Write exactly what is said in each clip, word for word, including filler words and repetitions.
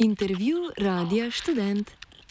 Intervju Radia Študent.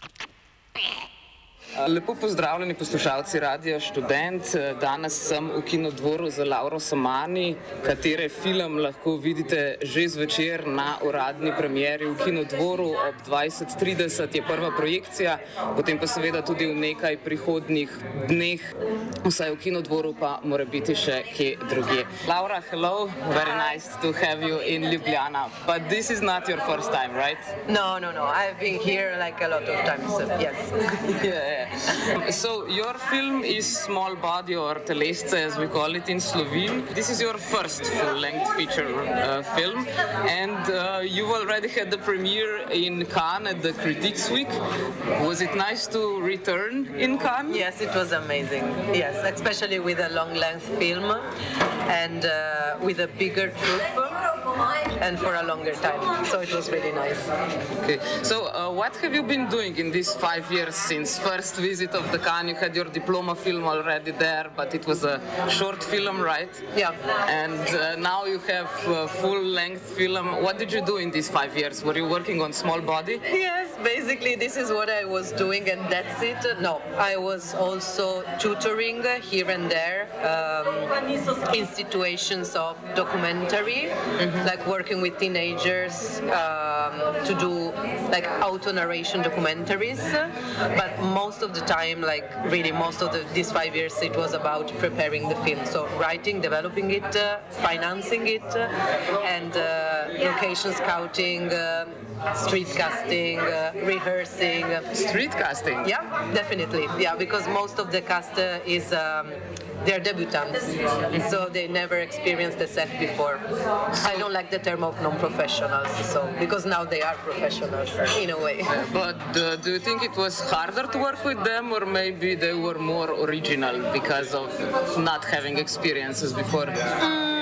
Lepo pozdravljeni poslušalci Radia Študent. Danes sem v Kinodvoru z Lauro Samani, katere film lahko vidite že zvečer na uradni premieri v Kinodvoru. Ob dvajset trideset je prva projekcija, potem pa seveda tudi v nekaj prihodnjih dneh, vsaj v Kinodvoru, pa mora biti še kje drugje. Laura, hello. Very nice to have you in Ljubljana. But this is not your first time, right? No, no, no. I've been here like a lot of times, yes. Yeah. So your film is Small Body, or Telesce as we call it in Slovene. This is your first full-length feature uh, film, and uh, you've already had the premiere in Cannes at the Critics Week. Was it nice to return in Cannes? Yes, it was amazing. Yes, especially with a long-length film and uh, with a bigger troupe and for a longer time. So it was really nice. Okay. So uh, what have you been doing in these five years since first visit of the Cannes? You had your diploma film already there, but it was a short film, right? Yeah. And uh, now you have a full-length film. What did you do in these five years? Were you working on Small Body? Yes, basically this is what I was doing, and that's it. No, I was also tutoring here and there um, in situations of documentary, mm-hmm. like working with teenagers um, to do like auto-narration documentaries. But most of the time, like really most of the, these five years, it was about preparing the film. So writing, developing it, uh, financing it, uh, and uh, location scouting, uh, street casting, uh, rehearsing. Street casting? Yeah, definitely. Yeah, because most of the cast uh, is um, they're debutants, so they never experienced the set before. I don't like the term of non-professionals, so because now they are professionals in a way. Yeah, but uh, do you think it was harder to work with them, or maybe they were more original because of not having experiences before? Mm.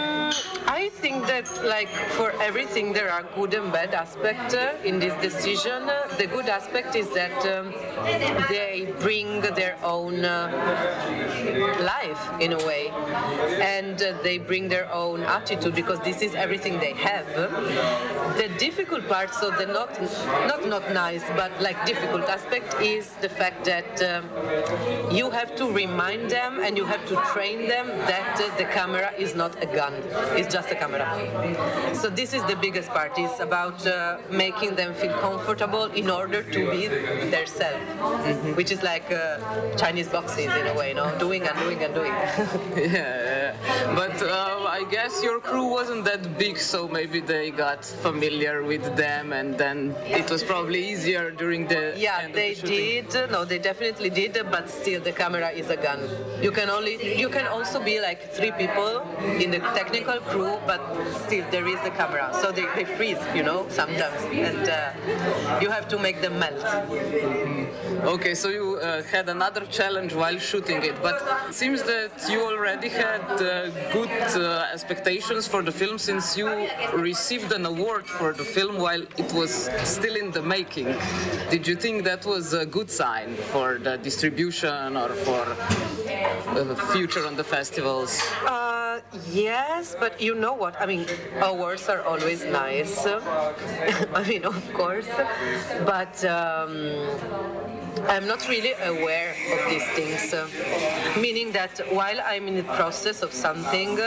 I think that, like, for everything there are good and bad aspects uh, in this decision. Uh, the good aspect is that um, they bring their own uh, life in a way, and uh, they bring their own attitude, because this is everything they have. The difficult part, so the not not not nice, but like difficult aspect, is the fact that um, you have to remind them and you have to train them that uh, the camera is not a gun, it's just a camera. So this is the biggest part. It's about uh, making them feel comfortable in order to be themselves, mm-hmm. which is like uh, Chinese boxes in a way, you know, doing and doing and doing. yeah, yeah, but uh, I guess your crew wasn't that big, so maybe they got familiar with them, and then it was probably easier during the yeah, end they of the shooting. did. No, they definitely did, but still the camera is a gun. You can only, you can also be like three people in the technical crew, but still there is the camera, so they, they freeze, you know, sometimes, and uh, you have to make them melt. Mm-hmm. Okay, so you uh, had another challenge while shooting it, but it seems that you already had uh, good uh, expectations for the film, since you received an award for the film while it was still in the making. Did you think that was a good sign for the distribution or for the future on the festivals? Uh, yes, but you know what? I mean, awards are always nice. I mean, of course, but um, I'm not really aware of these things. Uh, meaning that while I'm in the process of something,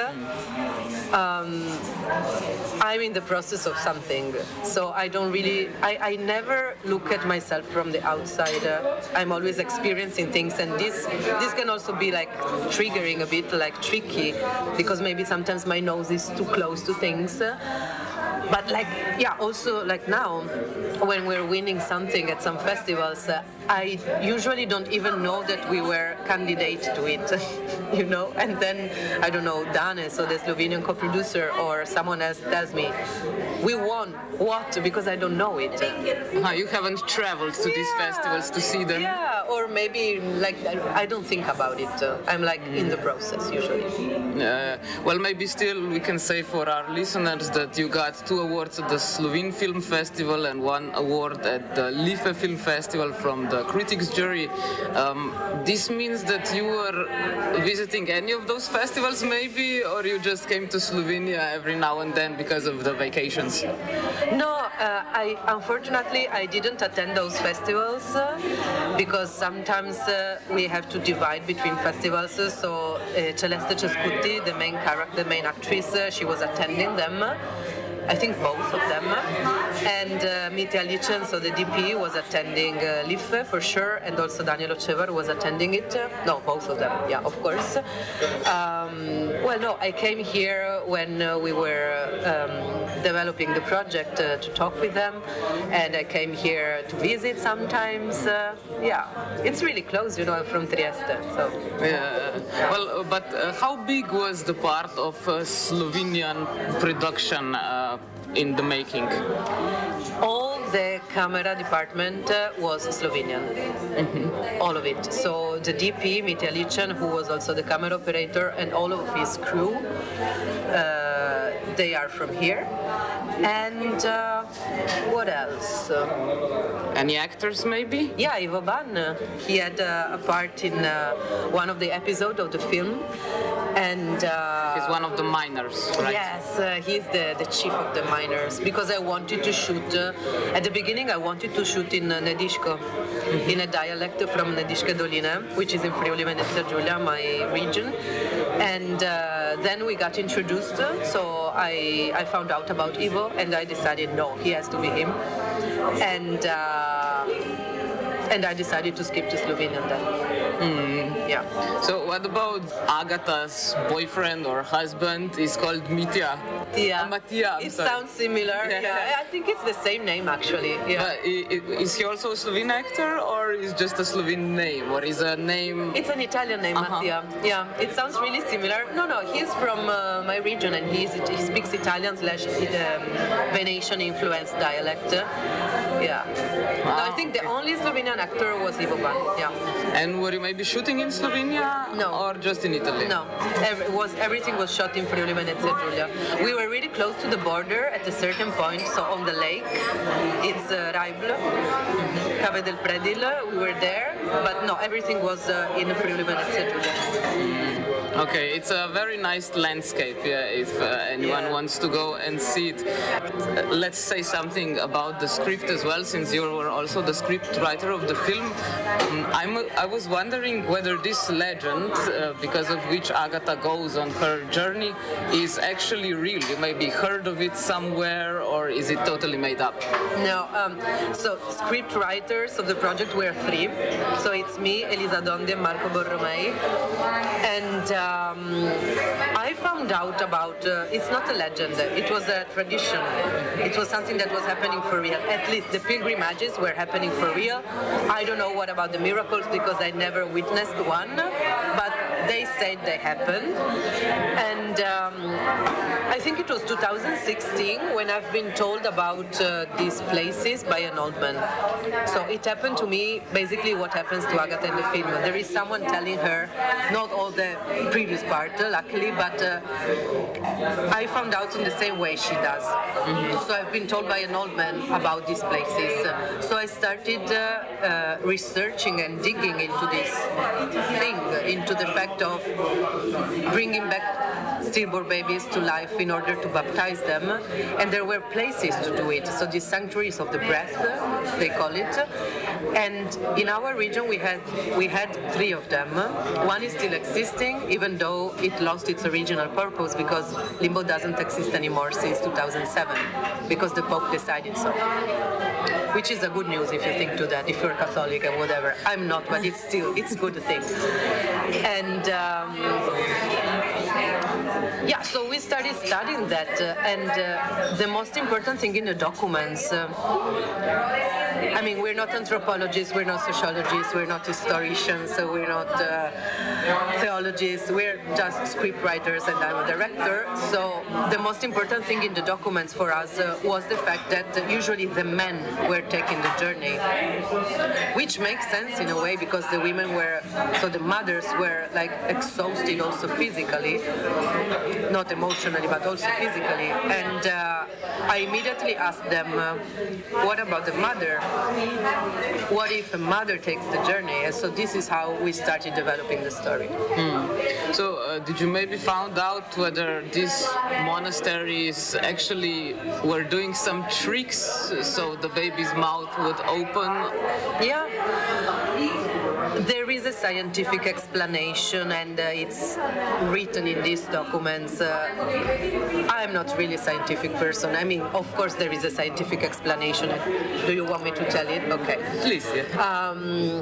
um, I'm in the process of something. So I don't really, I, I never look at myself from the outside. Uh, I'm always experiencing things, and this this can also be like triggering a bit, like tricky, because maybe sometimes my nose is too close to things. Uh, But like, yeah, also like now, when we're winning something at some festivals, uh, I usually don't even know that we were candidate to it, you know? And then, I don't know, Dane, so the Slovenian co-producer, or someone else tells me, we won. What? Because I don't know it. Uh, you haven't traveled to yeah. these festivals to see them? Yeah, or maybe like I don't think about it. Uh, I'm like in the process usually. Uh, well, maybe still we can say for our listeners that you got two awards at the Slovene Film Festival and one award at the Life Film Festival from the critics jury. Um, this means that you were visiting any of those festivals maybe, or you just came to Slovenia every now and then because of the vacations? No, uh, I unfortunately I didn't attend those festivals uh, because sometimes uh, we have to divide between festivals. Uh, so uh, Celeste Cescuti, the main character, the main actress, uh, she was attending them. I think both of them. And uh, Mitja Lichen, so the D P, was attending uh, L I F E for sure, and also Daniel Ocevar was attending it. No, both of them, yeah, of course. Um, well, no, I came here when uh, we were um, developing the project uh, to talk with them, and I came here to visit sometimes. Uh, yeah, it's really close, you know, I'm from Trieste, so. Yeah, well, uh, but uh, how big was the part of uh, Slovenian production uh, in the making? All the camera department uh, was Slovenian, mm-hmm. all of it. So the D P, Mitja Lichen, who was also the camera operator, and all of his crew, uh, they are from here. And uh, what else? Any actors maybe? Yeah, Ivo Ban. He had uh, a part in uh, one of the episodes of the film. And uh, he's one of the miners, right? Yes, uh, he's the, the chief of the miners, because I wanted to shoot, uh, at the beginning I wanted to shoot in uh, Nediško, mm-hmm. in a dialect from Nediška Dolina, which is in Friuli Venezia Giulia, my region. And uh, then we got introduced, so I, I found out about Ivo, and I decided, no, he has to be him. And uh, and I decided to skip to Slovenian then. Mm, yeah. So what about Agata's boyfriend or husband? Is called Mitja. Yeah. Uh, Matija, it sorry. sounds similar. Yeah. yeah, I think it's the same name actually. Yeah. But is he also a Slovene actor, or is just a Slovene name, or is a name? It's an Italian name, uh-huh. Mattia. Yeah, it sounds really similar. No, no, he's from uh, my region, and he's, he speaks Italian slash um, Venetian influenced dialect. Yeah. Wow. No, I think the only Slovenian actor was Ivo Ban. Yeah. And were you maybe shooting in Slovenia? No. Or just in Italy? No. Every, was everything was shot in Friuli Venezia Giulia. We were really close to the border at a certain point, so on the lake. It's uh, Raibl, mm-hmm. Cave del Predil. We were there, but no, everything was uh, in Friuli Venezia Giulia. Okay, it's a very nice landscape, yeah, if uh, anyone yeah. wants to go and see it. Uh, let's say something about the script as well, since you were also the script writer of the film. Um, I'm, I was wondering whether this legend, uh, because of which Agata goes on her journey, is actually real. You maybe heard of it somewhere, or is it totally made up? No, um, so script writers of the project were three. So it's me, Elisa Dondi, and Marco Borromei. And um, I found out about, uh, it's not a legend, it was a tradition. It was something that was happening for real. At least the pilgrimages were happening for real. I don't know what about the miracles because I never witnessed one, but they said they happened. And um, I think it was two thousand sixteen when I've been told about uh, these places by an old man. So it happened to me basically what happens to Agata in the film. There is someone telling her, not all the previous part, uh, luckily, but uh, I found out in the same way she does. Mm-hmm. So I've been told by an old man about these places. So I started uh, uh, researching and digging into this thing, into the fact of bringing back stillborn babies to life in order to baptize them. And there were places to do it. So these sanctuaries of the breath, they call it. And in our region we had we had three of them. One is still existing, even though it lost its original purpose because Limbo doesn't exist anymore since two thousand seven, because the Pope decided so. Which is a good news if you think to that, if you're Catholic and whatever. I'm not, but it's still, it's a good thing. And um, yeah, so we started studying that, uh, and uh, the most important thing in the documents, uh, I mean, we're not anthropologists, we're not sociologists, we're not historians, so we're not uh, theologists, we're just script writers and I'm a director. So the most important thing in the documents for us uh, was the fact that uh, usually the men were taking the journey, which makes sense in a way because the women were, so the mothers were like exhausted also physically, not emotionally but also physically. And uh, I immediately asked them, uh, what about the mother? What if a mother takes the journey? And so this is how we started developing the story. Mm. So uh, did you maybe found out whether these monasteries actually were doing some tricks so the baby's mouth would open? Yeah. There is a scientific explanation and uh, it's written in these documents. Uh, I'm not really a scientific person. I mean, of course there is a scientific explanation. Do you want me to tell it? Okay. Please, yeah. Um,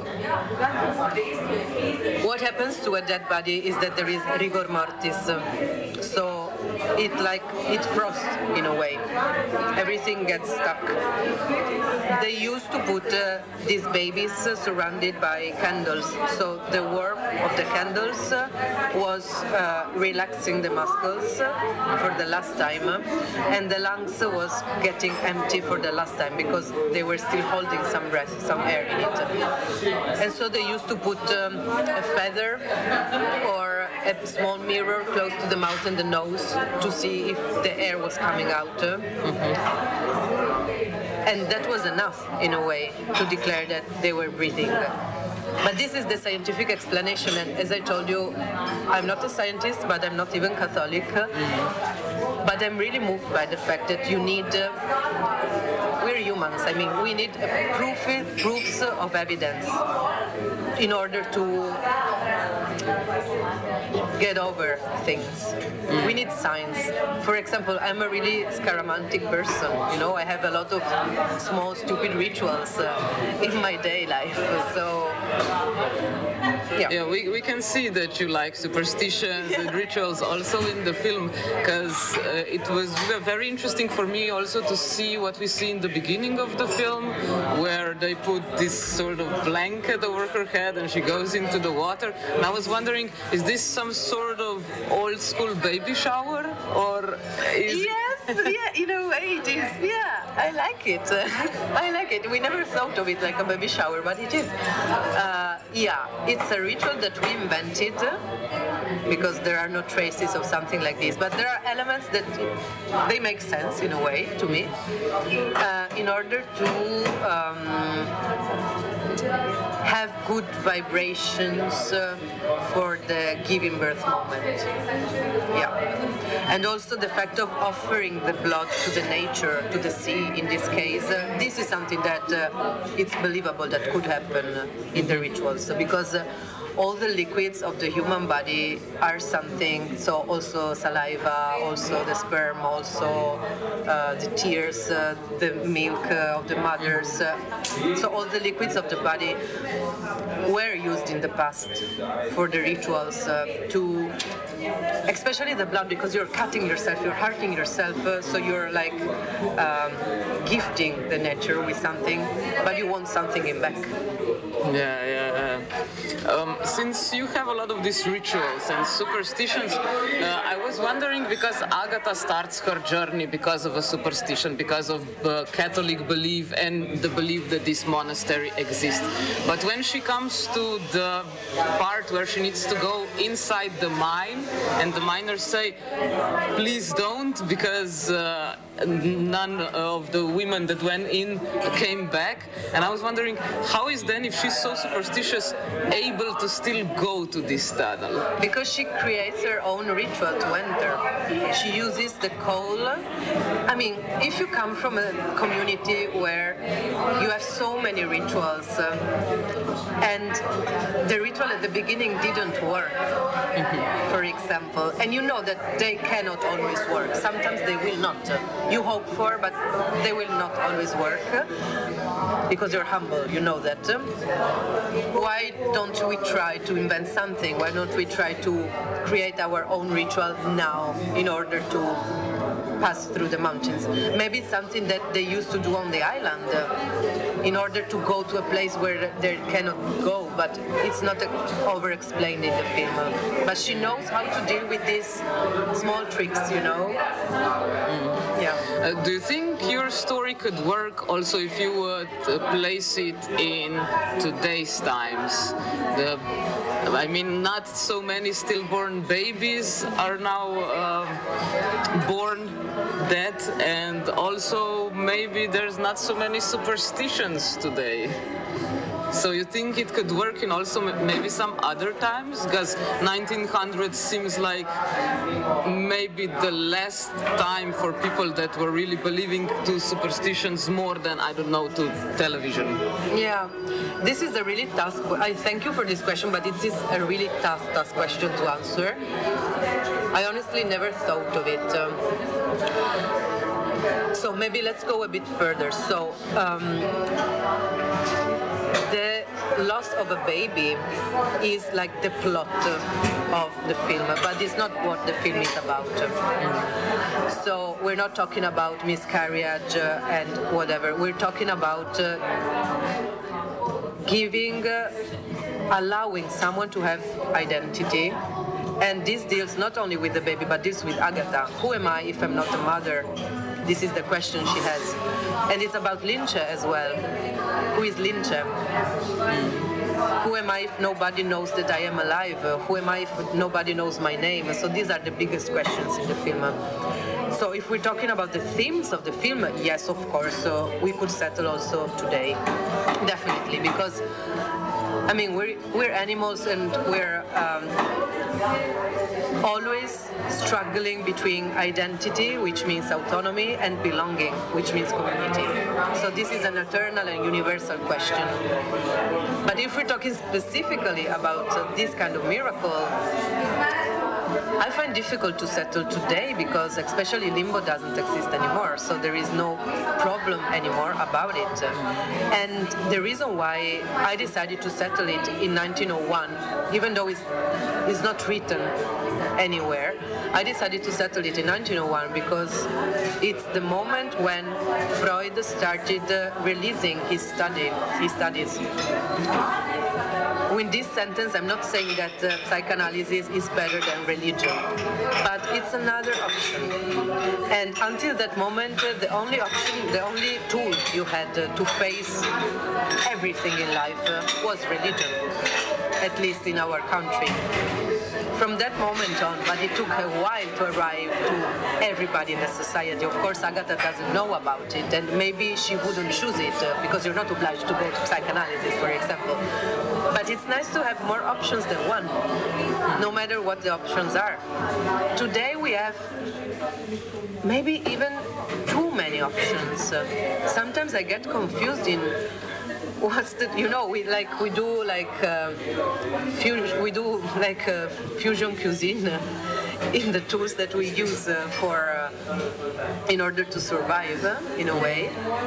what happens to a dead body is that there is rigor mortis. So it like, it frosts in a way. Everything gets stuck. They used to put uh, these babies uh, surrounded by candles. So the warmth of the candles uh, was uh, relaxing the muscles uh, for the last time, uh, and the lungs uh, was getting empty for the last time because they were still holding some breath, some air in it. And so they used to put um, a feather or a small mirror close to the mouth and the nose to see if the air was coming out. Uh. Mm-hmm. And that was enough, in a way, to declare that they were breathing. But this is the scientific explanation, and as I told you, I'm not a scientist, but I'm not even Catholic. Mm-hmm. But I'm really moved by the fact that you need, uh, we're humans, I mean, we need uh, proof, proofs of evidence in order to get over things. Mm. We need signs. For example, I'm a really scaramantic person, you know, I have a lot of small stupid rituals uh, in my day life, so yeah. Yeah, we, we can see that you like superstitions yeah. and rituals also in the film, because uh, it was very interesting for me also to see what we see in the beginning of the film, where they put this sort of blanket over her head and she goes into the water. And I was wondering, is this some sort of old school baby shower, or is yes, yeah, in a way it is. Yeah, I like it. I like it. We never thought of it like a baby shower, but it is. Uh, yeah, it's a ritual that we invented because there are no traces of something like this, but there are elements that they make sense in a way to me uh, in order to um, have good vibrations uh, for the giving birth moment. Yeah. And also the fact of offering the blood to the nature, to the sea in this case. Uh, this is something that uh, it's believable that could happen in the rituals, because uh, all the liquids of the human body are something, so also saliva, also the sperm, also uh, the tears, uh, the milk uh, of the mothers. Uh, so all the liquids of the body were used in the past for the rituals uh, to, especially the blood, because you're cutting yourself, you're hurting yourself, uh, so you're like um, gifting the nature with something, but you want something in back. Yeah, yeah. Um, since you have a lot of these rituals and superstitions, uh, I was wondering, because Agatha starts her journey because of a superstition, because of uh, Catholic belief and the belief that this monastery exists. But when she comes to the part where she needs to go inside the mine, and the miners say, please don't, because uh, none of the women that went in came back. And I was wondering, how is then, if she's so superstitious, able to still go to this tunnel? Because she creates her own ritual to enter. She uses the coal. I mean, if you come from a community where you have so many rituals, uh, and the ritual at the beginning didn't work, mm-hmm. for example, and you know that they cannot always work. Sometimes they will not. You hope for, but they will not always work, because you're humble, you know that. Why don't we try to invent something? Why don't we try to create our own ritual now in order to pass through the mountains? Maybe something that they used to do on the island. in order to go to a place where they cannot go, but it's not over-explained in the film. But she knows how to deal with these small tricks, you know? Mm. Yeah. Uh, do you think your story could work also if you would uh, place it in today's times? The, I mean, not so many stillborn babies are now uh, born dead, and also maybe there's not so many superstitions today. So you think it could work in also maybe some other times? Because nineteen hundred seems like maybe the last time for people that were really believing to superstitions more than, I don't know, to television. Yeah, this is a really tough, I thank you for this question, but it is a really tough, tough question to answer. I honestly never thought of it. Um, so maybe let's go a bit further. So, um, the loss of a baby is like the plot of the film, but it's not what the film is about. So we're not talking about miscarriage and whatever. We're talking about uh, giving, uh, allowing someone to have identity. And this deals not only with the baby, but deals with Agatha. Who am I if I'm not a mother? This is the question she has. And it's about Lince as well. Who is Lince? Who am I if nobody knows that I am alive? Who am I if nobody knows my name? So these are the biggest questions in the film. So if we're talking about the themes of the film, yes, of course, so we could settle also today. Definitely, because I mean, we're, we're animals and we're um, always struggling between identity, which means autonomy, and belonging, which means community. So this is an eternal and universal question. But if we're talking specifically about uh, this kind of miracle, I find difficult to settle today because especially limbo doesn't exist anymore, so there is no problem anymore about it. And the reason why I decided to settle it in nineteen oh one, even though it's, it's not written anywhere, I decided to settle it in nineteen oh one because it's the moment when Freud started uh, releasing his study, his studies. With this sentence, I'm not saying that uh, psychoanalysis is better than religion, but it's another option. And until that moment, uh, the only option, the only tool you had uh, to face everything in life uh, was religion, at least in our country. From that moment on, but it took a while to arrive to everybody in the society. Of course, Agatha doesn't know about it, and maybe she wouldn't choose it uh, because you're not obliged to go to psychoanalysis, for example. But it's nice to have more options than one, no matter what the options are. Today we have maybe even too many options. Uh, sometimes I get confused in what's the, you know, we like we do like uh, fusion, we do like uh, fusion cuisine uh, in the tools that we use uh, for uh, in order to survive uh, in a way.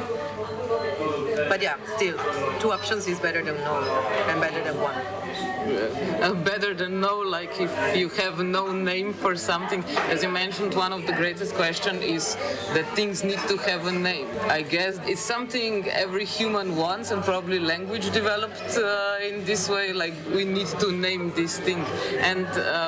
But yeah, still, two options is better than no, and better than one. Uh, better than no, like if you have no name for something. As you mentioned, one of the greatest questions is that things need to have a name. I guess it's something every human wants, and probably language developed uh, in this way, like we need to name this thing. And uh,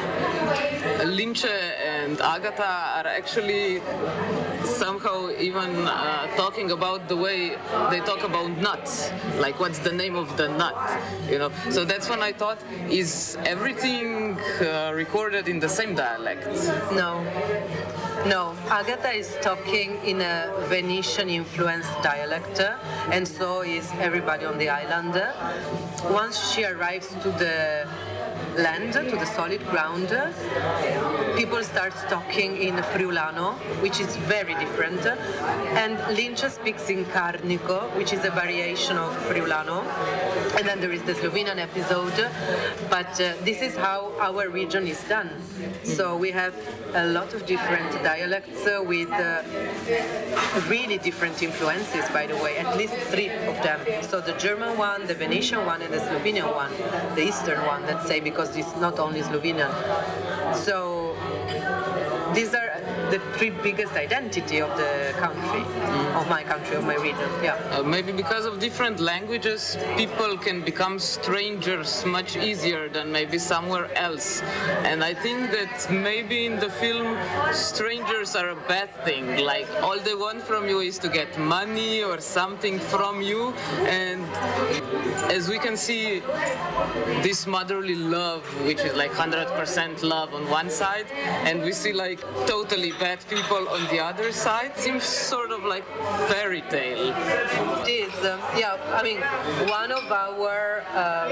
Lince and Agatha are actually somehow even uh, talking about the way they talk about nuts, like what's the name of the nut, you know. So that's when I thought, is everything uh, recorded in the same dialect? No. No, Agatha is talking in a Venetian-influenced dialect, and so is everybody on the island. Once she arrives to the land, to the solid ground, people start talking in Friulano, which is very different, and Lince speaks in Carnico, which is a variation of Friulano, and then there is the Slovenian episode, but uh, this is how our region is done. So we have a lot of different dialects uh, with uh, really different influences, by the way, at least three of them. So the German one, the Venetian one, and the Slovenian one, the Eastern one, let's say, because it's not only Slovenian. So these are the three biggest identity of the country, mm. of my country, of my region. Yeah. Uh, maybe because of different languages, people can become strangers much easier than maybe somewhere else. And I think that maybe in the film, strangers are a bad thing. Like all they want from you is to get money or something from you. And as we can see, this motherly love, which is like one hundred percent love on one side, and we see like totally bad people on the other side, seems sort of like fairy tale. It is, um, yeah, I mean, one of our um,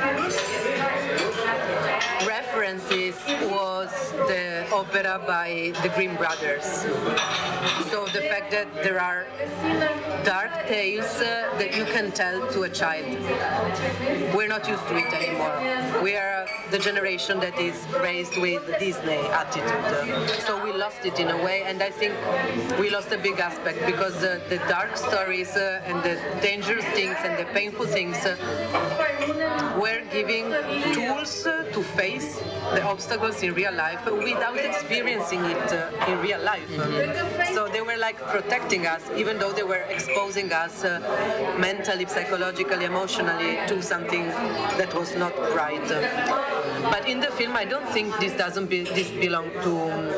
references was the opera by the Grimm brothers. So the fact that there are dark tales uh, that you can tell to a child. We're not used to it anymore. We are the generation that is raised with Disney attitude. So we lost it in a way, and I think we lost a big aspect because uh, the dark stories uh, and the dangerous things and the painful things uh, were giving tools uh, to face the obstacles in real life without experiencing it uh, in real life. Mm-hmm. So they were like protecting us, even though they were exposing us uh, mentally, psychologically, emotionally to something that was not right. But in the film, I don't think this doesn't be, this belong to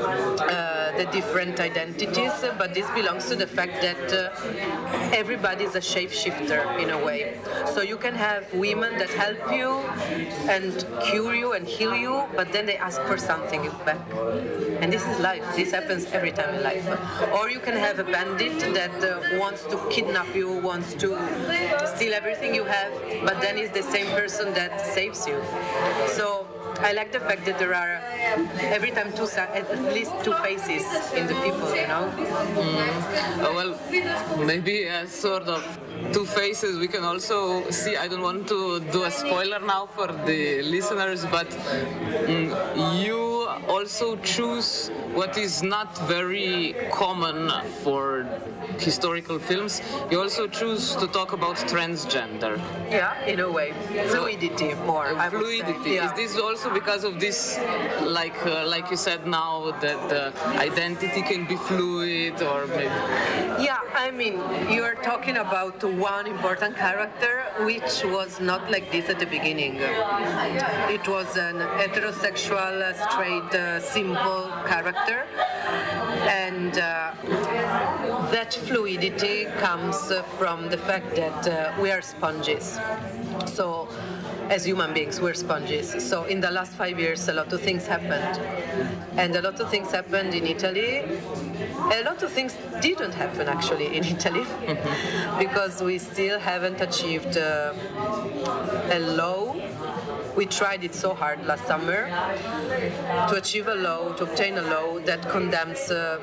uh, the different identities, but this belongs to the fact that uh, everybody is a shapeshifter in a way. So you can have women that help you and cure you and heal you, but then they ask for something back. And this is life. This happens every time in life. Or you can have a bandit that uh, wants to kidnap you, wants to steal everything you have, but then is the same person that saves you. So I like the fact that there are every time two at least two faces in the people, you know. Mm. Uh, well, maybe a sort of two faces we can also see. I don't want to do a spoiler now for the listeners, but mm, you also choose what is not very common for historical films. You also choose to talk about transgender. Yeah, in a way. Fluidity more, uh, I would Fluidity. say. Yeah. Is this also because of this, like uh, like you said now, that the identity can be fluid, or maybe? Yeah, I mean, you're talking about one important character which was not like this at the beginning. It was an heterosexual, straight, uh, simple character, and uh, that fluidity comes uh, from the fact that uh, we are sponges. So as human beings, we're sponges. So in the last five years, a lot of things happened. And a lot of things happened in Italy. A lot of things didn't happen, actually, in Italy. Mm-hmm. Because we still haven't achieved uh, a law. We tried it so hard last summer to achieve a law, to obtain a law that condemns uh,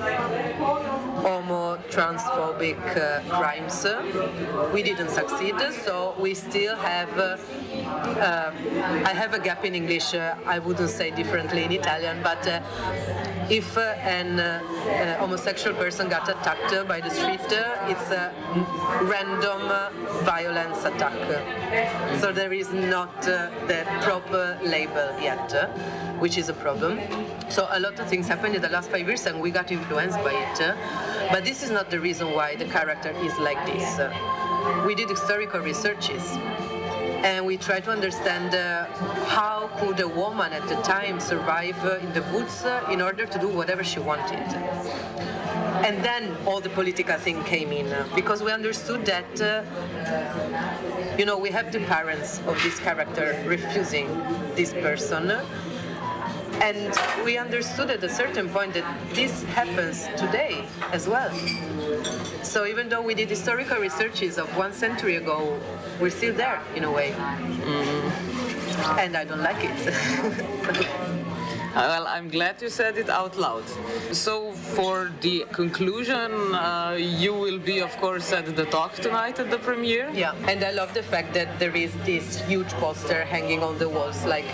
homo, transphobic uh, crimes. We didn't succeed, so we still have, uh, uh, I have a gap in English, uh, I wouldn't say differently in Italian, but uh, if uh, an uh, uh, homosexual person got attacked uh, by the street, uh, it's a random uh, violence attack. So there is not uh, the proper label yet, uh, which is a problem. So a lot of things happened in the last five years and we got influenced by it. Uh, but this is not the reason why the character is like this. Uh, we did historical researches. And we try to understand uh, how could a woman at the time survive uh, in the woods uh, in order to do whatever she wanted. And then all the political thing came in uh, because we understood that, uh, you know, we have the parents of this character refusing this person. And we understood at a certain point that this happens today as well. So even though we did historical researches of one century ago, we're still there in a way. Mm. And I don't like it. So. Well, I'm glad you said it out loud. So for the conclusion, uh, you will be, of course, at the talk tonight at the premiere? Yeah, and I love the fact that there is this huge poster hanging on the walls, like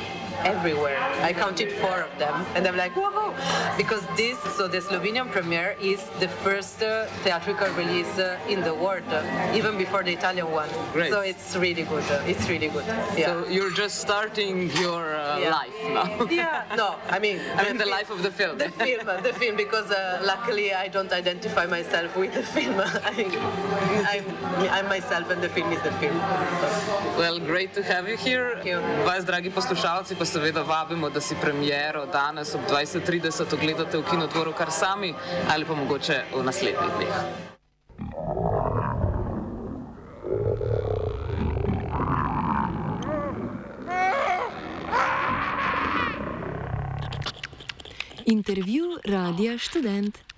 everywhere. I counted four of them, and I'm like, whoa! Because this, so the Slovenian premiere is the first uh, theatrical release uh, in the world, uh, even before the Italian one. Great. So it's really good. Uh, it's really good. Yeah. So you're just starting your uh, Yeah. life now. Yeah, no, I mean, I mean the life of the film. The film, the film, because uh, luckily I don't identify myself with the film. I mean, I'm, I'm myself, and the film is the film. Well, great to have you here. Thank you. Vas, dragi poslušalci, pa seveda vabimo, da si premiero danes ob dvajset trideset ogledate v Kinodvoru kar sami ali pa mogoče v naslednjih dneh. Intervju Radia Študent.